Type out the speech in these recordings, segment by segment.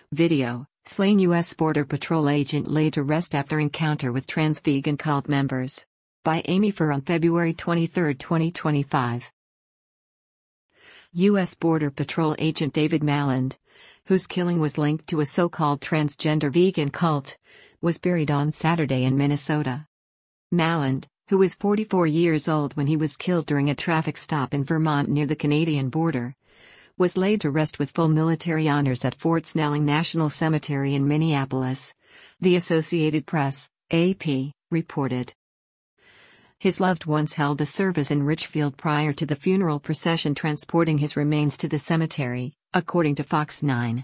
Video: slain U.S. Border Patrol agent laid to rest after encounter with trans vegan cult members. By Amy Furr on February 23, 2025. U.S. Border Patrol agent David Malland, whose killing was linked to a so-called transgender vegan cult, was buried on Saturday in Minnesota. Malland, who was 44 years old when he was killed during a traffic stop in Vermont near the Canadian border, was laid to rest with full military honors at Fort Snelling National Cemetery in Minneapolis, the Associated Press, AP, reported. His loved ones held a service in Richfield prior to the funeral procession transporting his remains to the cemetery, according to Fox 9.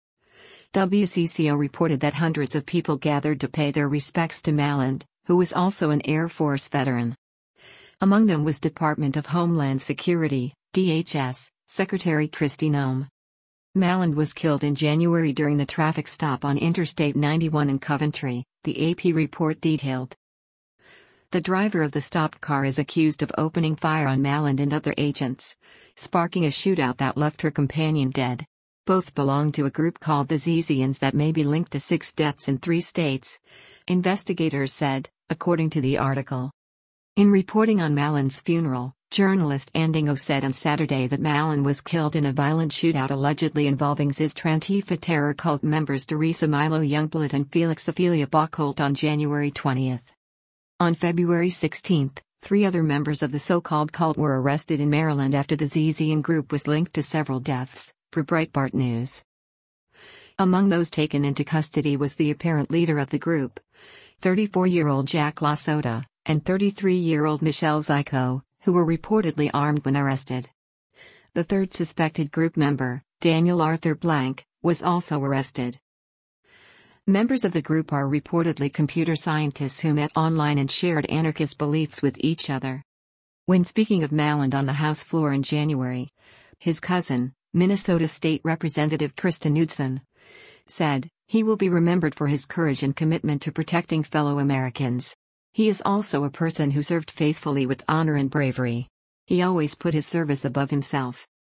WCCO reported that hundreds of people gathered to pay their respects to Malland, who was also an Air Force veteran. Among them was Department of Homeland Security, DHS, Secretary Kristi Noem. Malland was killed in January during the traffic stop on Interstate 91 in Coventry, the AP report detailed. The driver of the stopped car is accused of opening fire on Malland and other agents, sparking a shootout that left her companion dead. Both belong to a group called the Zizians that may be linked to 6 deaths in 3 states, investigators said, according to the article. In reporting on Malland's funeral, journalist Andingo said on Saturday that Malland was killed in a violent shootout allegedly involving Antifa terror cult members Teresa Milo Youngblood and Felix Ophelia Bockholt on January 20. On February 16, 3 other members of the so-called cult were arrested in Maryland after the Zizian group was linked to several deaths, per Breitbart News. Among those taken into custody was the apparent leader of the group, 34-year-old Jack LaSota, and 33-year-old Michelle Zico, who were reportedly armed when arrested. The third suspected group member, Daniel Arthur Blank, was also arrested. Members of the group are reportedly computer scientists who met online and shared anarchist beliefs with each other. When speaking of Malland on the House floor in January, his cousin, Minnesota State Representative Kristen Knudsen, said, "He will be remembered for his courage and commitment to protecting fellow Americans. He is also a person who served faithfully with honor and bravery. He always put his service above himself."